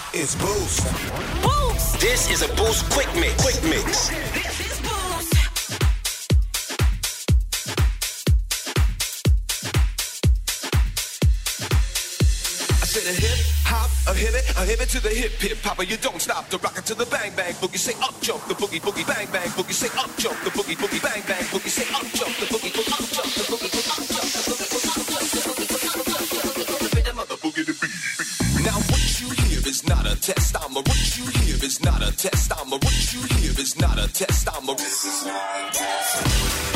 It's Boost. Boost. This is a Boost Quick Mix. Quick Mix. A hip it to the hip hip hopper, you don't stop the rocket to the bang bang boogie. Say up jump the boogie boogie bang bang boogie. Say up jump the boogie boogie bang bang boogie. Say up jump the boogie boogie up jump the boogie boogie up jump the boogie boogie up jump the boogie boogie the rhythm of the boogie to beat. Now what you hear is not a test. What you hear is not a test. What you hear is not a test. This is not a test.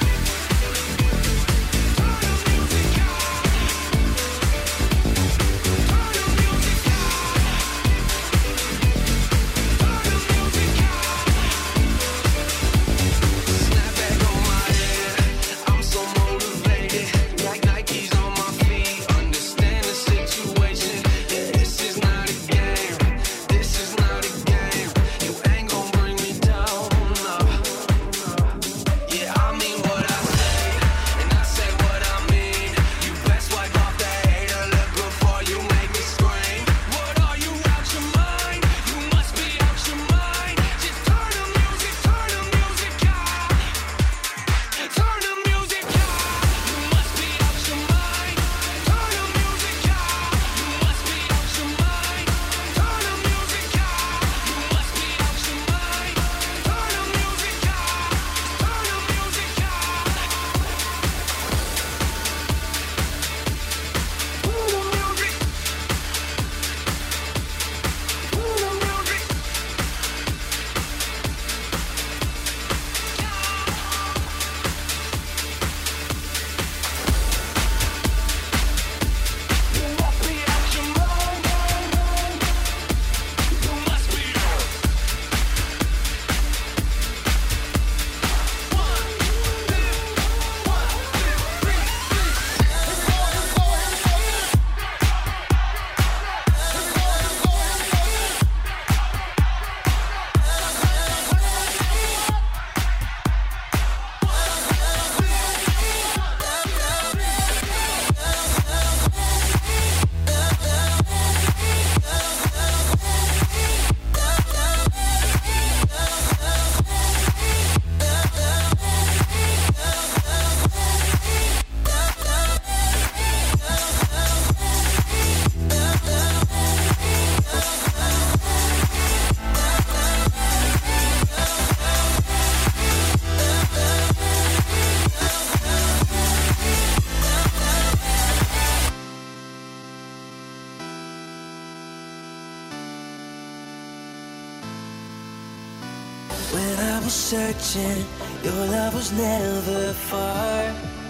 When I was searching, your love was never far.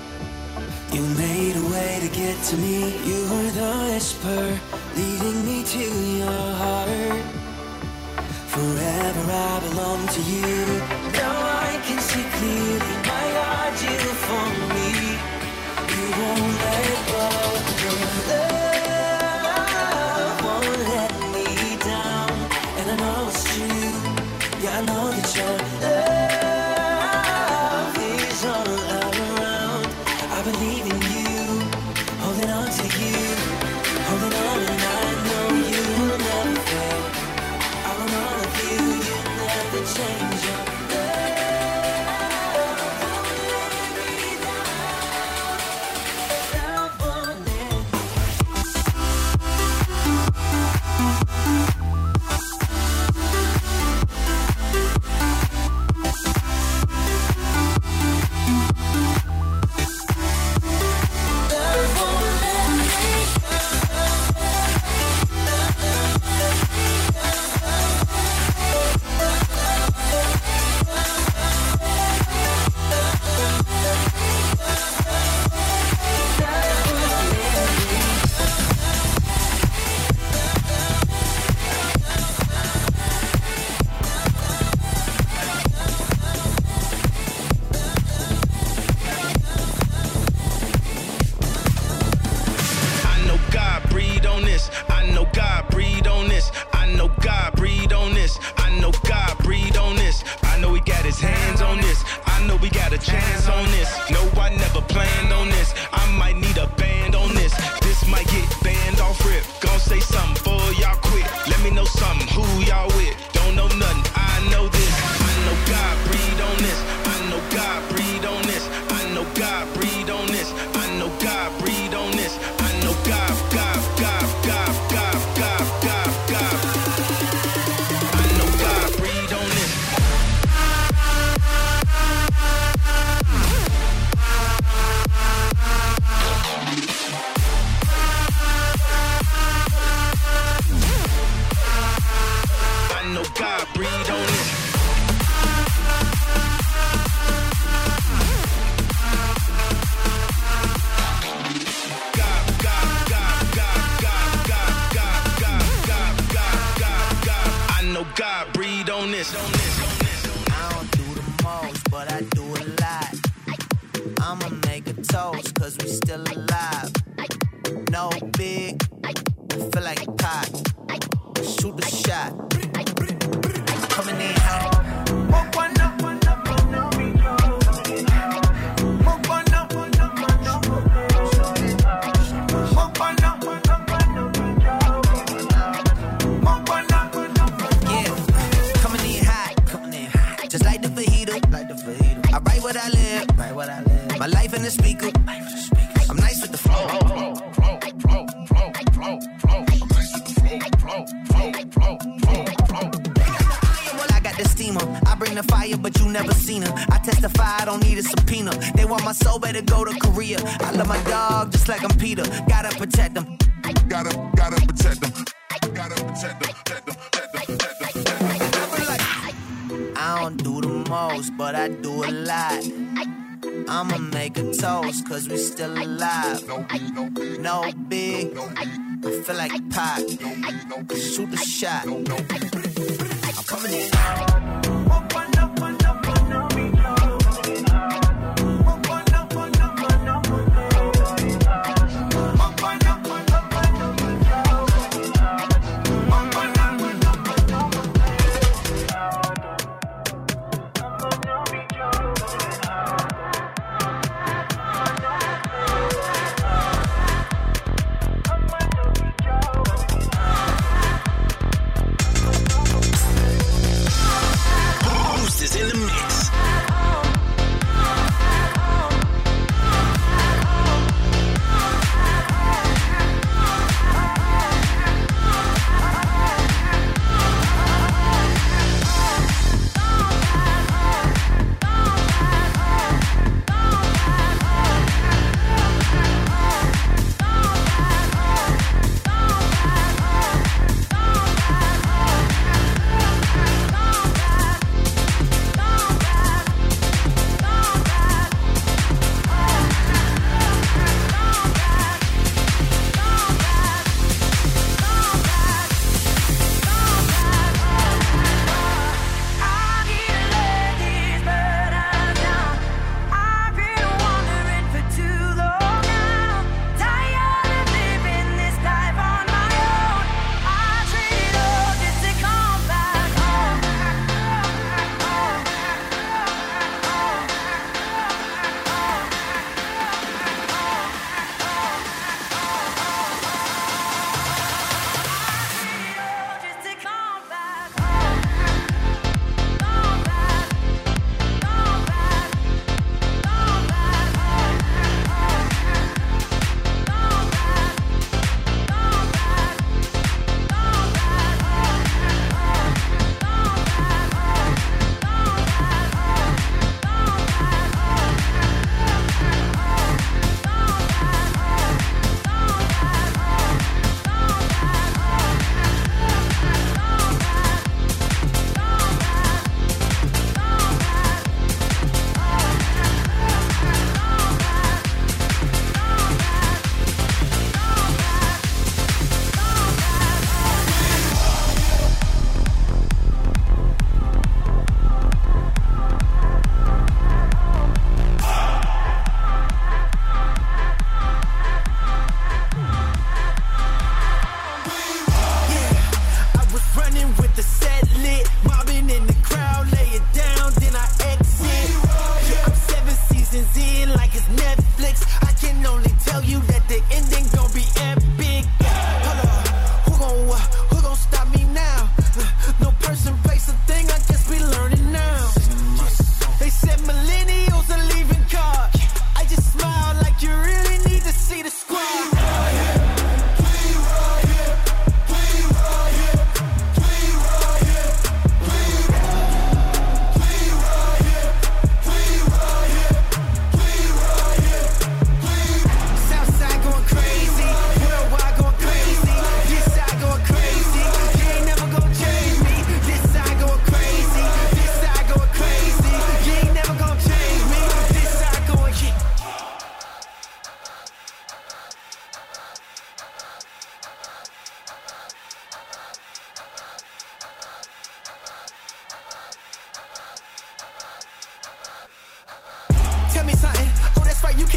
You made a way to get to me. You were the whisper leading me to your heart. Forever I belong to you. Now I can see clearly, my God, you for me. You won't let go. Your love won't let me down. And I know it's true. Yeah, I know that your love is all around. I believe in you, holding on to you, holding on, and I know you will never fail. I want all of you, you never change your read on this. I don't do the most, but I do a lot. I'ma make a toast, cause we still alive. No big, feel like pot. Shoot the shot. Coming in hot. Just like the fajita, I write what I live, my life in the speaker. I'm nice with the flow. I got the steamer, I bring the fire, but you never seen her. I testify, I don't need a subpoena. They want my soul, better go to Korea. I love my dog just like I'm Peter. Gotta protect them. Gotta protect them. Gotta protect them. I don't do the most, but I do a lot. I'ma make a toast, cause we still alive. No big, I feel like pot. Shoot the shot. I'm coming in.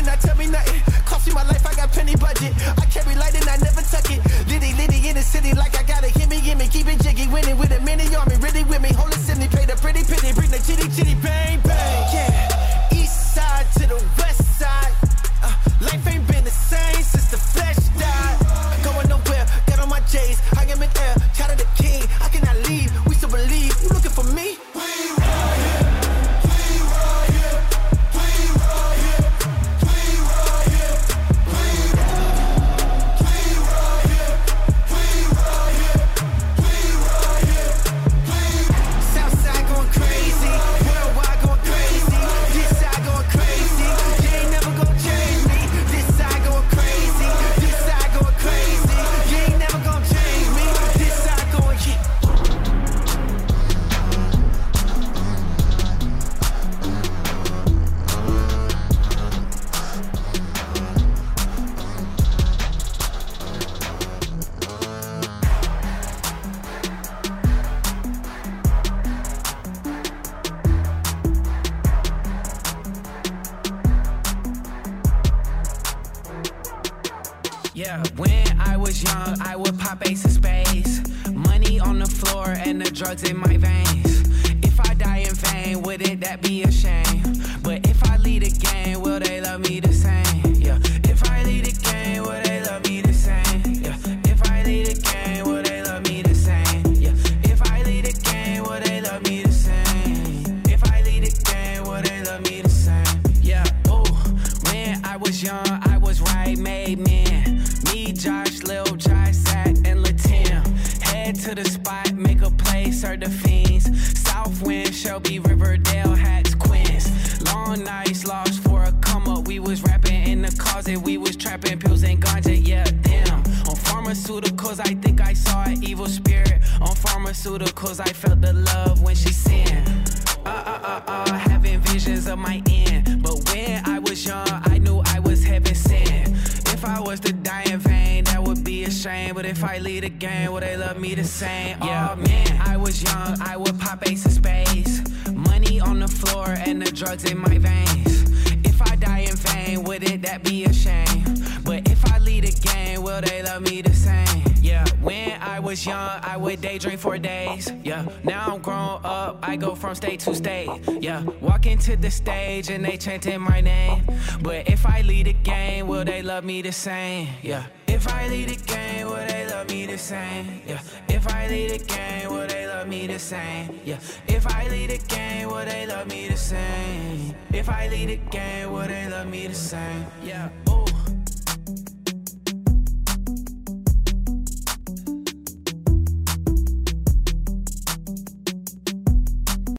not tell me nothing. Cost me my life, I got plenty budget. I carry light and I never tuck it. Litty, litty in the city like I gotta hit me, keep it jiggy, winning with a mini army, really with me. Hold it, Sydney, pay the pretty pity, bring the chitty, chitty, bang, bang. Yeah, east side to the west side. Life ain't been the same since the flesh died. Going nowhere, get on my J's, I am in air, child of the king. I cannot leave, we still believe. You looking for me? We right here, we right here, we right here, we right here, we right here, we right here, we right here, we Southside going crazy, worldwide going crazy, this side going crazy. You ain't never gonna change me. This side going crazy, this side going crazy. You ain't never gonna change me. This side going Yeah, when I was young, I would pop ace of spades. Money on the floor and the drugs in my veins. If I die in vain, wouldn't that be a shame? But if I lead a game, will they love me the same? Yeah, if I lead a game, will they love me the same? Yeah, if I lead a game, will they love me the same? Yeah, if I lead a game, will they love me the same? If I lead a game, will they love me the same? Yeah, ooh, when I was young, I was right, made men. Me, Josh, Lil, Josh, Zach, and Latim. Head to the spot, make a play, serve the fiends. Southwind, Shelby, Riverdale, Hats, Queens. Long nights, lost for a come up. We was rapping in the closet, we was trapping pills and ganja, yeah, damn. On pharmaceuticals, I think I saw an evil spirit. On pharmaceuticals, I felt the love when she sang. Having visions of my end. But when I was young, I knew I was heaven sent. If I was to die in vain, that would be a shame. But if I lead a game, will they love me the same? Yeah, man, I was young, I would pop ace of spades. Money on the floor and the drugs in my veins. If I die in vain, wouldn't that be a shame? But if I lead a game, will they love me the same? Yeah, when I was young, I would daydream for days. Yeah, now I'm grown up, I go from state to state. Yeah, walk into the stage and they chanting my name. But if I lead a game, will they love me the same? Yeah, if I lead a game, will they love me the same? Yeah, if I lead a game, will they love me the same? Yeah, if I lead a game, will they love me the same? If I lead a game, will they love me the same? Yeah, ooh.